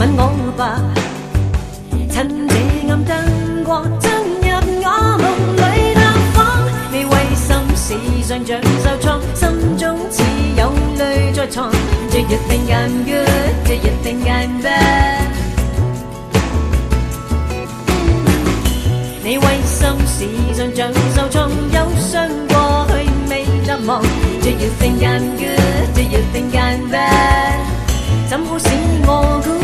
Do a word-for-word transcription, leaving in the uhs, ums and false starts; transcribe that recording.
吻我吧。趁这暗燈光進入我夢裏探訪，你為心事上像受創，心中似有淚在藏。Do you think I'm good? Do you think I'm bad? 你為心事上像受創，憂傷過去未淡忘。Do you think I'm good? Do you think I'm bad? 怎好使我估？